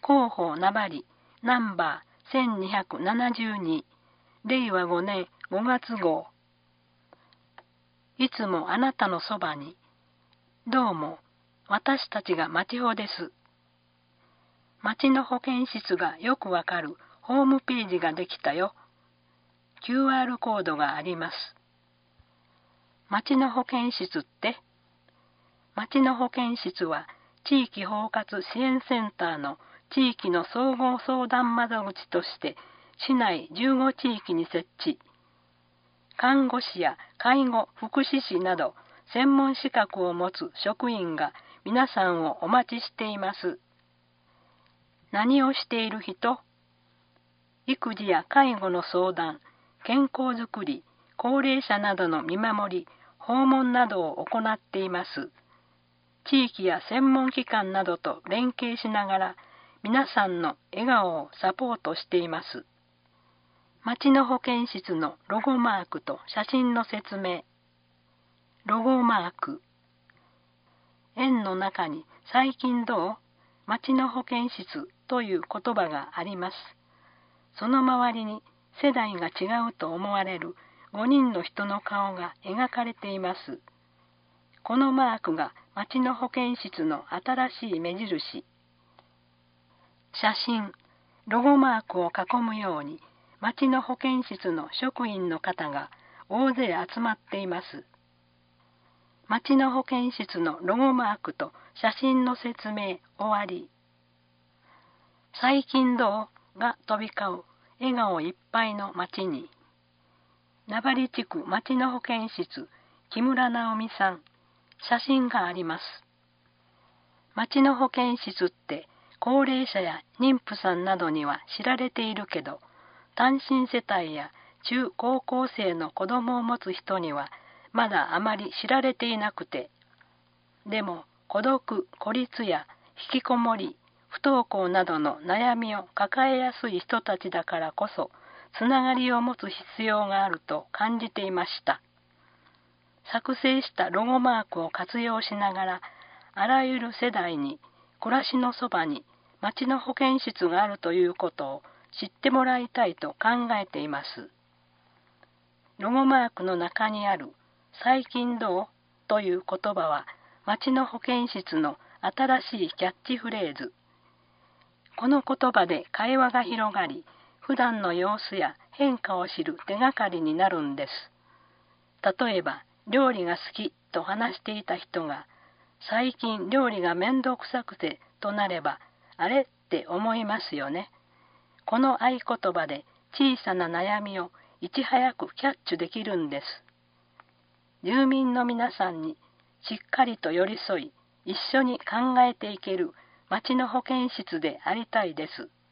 広報名張ナンバー1272令和5年5月号。いつもあなたのそばに。どうも、私たちが町保です。町の保健室がよくわかるホームページができたよ。QR コードがあります。町の保健室って？町の保健室は地域包括支援センターの地域の総合相談窓口として市内15地域に設置。看護師や介護福祉士など専門資格を持つ職員が皆さんをお待ちしています。何をしている人？育児や介護の相談、健康づくり、高齢者などの見守り、訪問などを行っています。地域や専門機関などと連携しながら皆さんの笑顔をサポートしています。町の保健室のロゴマークと写真の説明。ロゴマーク。円の中に最近どう？町の保健室という言葉があります。その周りに世代が違うと思われる5人の人の顔が描かれています。このマークが町の保健室の新しい目印。写真、ロゴマークを囲むように町の保健室の職員の方が大勢集まっています。町の保健室のロゴマークと写真の説明終わり。最近どう？が飛び交う笑顔いっぱいの町に。名張地区町の保健室木村直美さん、写真があります。町の保健室って高齢者や妊婦さんなどには知られているけど、単身世帯や中高校生の子供を持つ人にはまだあまり知られていなくて、でも孤独・孤立や引きこもり、不登校などの悩みを抱えやすい人たちだからこそ、つながりを持つ必要があると感じていました。作成したロゴマークを活用しながら、あらゆる世代に暮らしのそばに町の保健室があるということを知ってもらいたいと考えています。ロゴマークの中にある最近どう？という言葉は町の保健室の新しいキャッチフレーズ。この言葉で会話が広がり、普段の様子や変化を知る手がかりになるんです。例えば、料理が好きと話していた人が、最近料理がめんどくさくてとなれば、あれって思いますよね。この合言葉で小さな悩みをいち早くキャッチできるんです。住民の皆さんにしっかりと寄り添い、一緒に考えていける町の保健室でありたいです。